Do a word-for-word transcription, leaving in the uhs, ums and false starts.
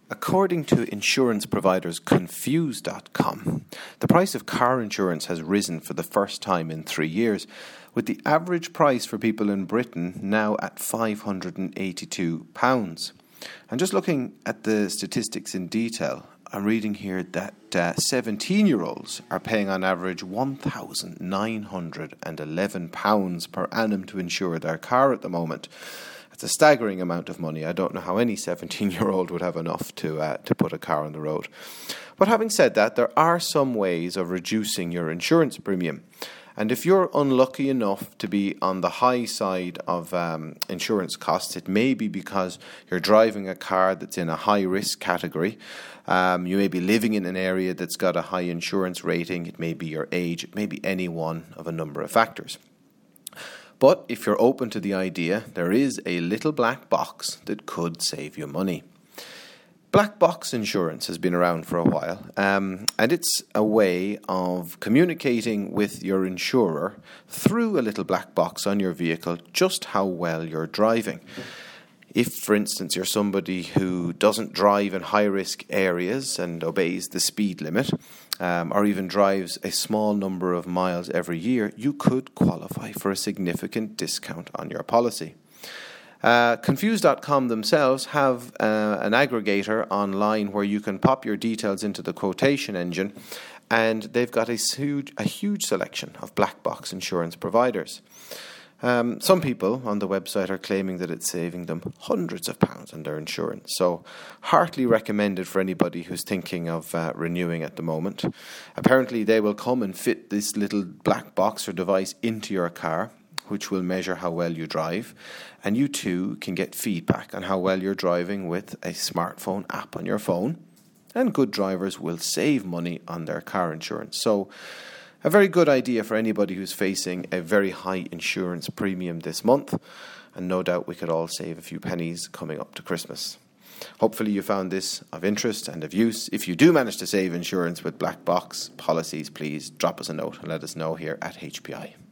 According to insurance providers Confused dot com, the price of car insurance has risen for the first time in three years, with the average price for people in Britain now at five hundred eighty-two pounds. And just looking at the statistics in detail, I'm reading here that uh, seventeen-year-olds are paying on average one thousand nine hundred eleven pounds per annum to insure their car at the moment. It's a staggering amount of money. I don't know how any seventeen-year-old would have enough to uh, to put a car on the road. But having said that, there are some ways of reducing your insurance premium. And if you're unlucky enough to be on the high side of um, insurance costs, it may be because you're driving a car that's in a high-risk category. Um, you may be living in an area that's got a high insurance rating. It may be your age. It may be any one of a number of factors. But if you're open to the idea, there is a little black box that could save you money. Black box insurance has been around for a while, um, and it's a way of communicating with your insurer through a little black box on your vehicle just how well you're driving. If, for instance, you're somebody who doesn't drive in high-risk areas and obeys the speed limit, um, or even drives a small number of miles every year, you could qualify for a significant discount on your policy. Uh, Confused dot com themselves have uh, an aggregator online where you can pop your details into the quotation engine, and they've got a huge, a huge selection of black box insurance providers. Um, some people on the website are claiming that it's saving them hundreds of pounds on their insurance, so heartily recommended for anybody who's thinking of uh, renewing at the moment. Apparently they will come and fit this little black box or device into your car, which will measure how well you drive, and you too can get feedback on how well you're driving with a smartphone app on your phone, and good drivers will save money on their car insurance. So a very good idea for anybody who's facing a very high insurance premium this month, and no doubt we could all save a few pennies coming up to Christmas. Hopefully you found this of interest and of use. If you do manage to save insurance with black box policies, please drop us a note and let us know here at H P I.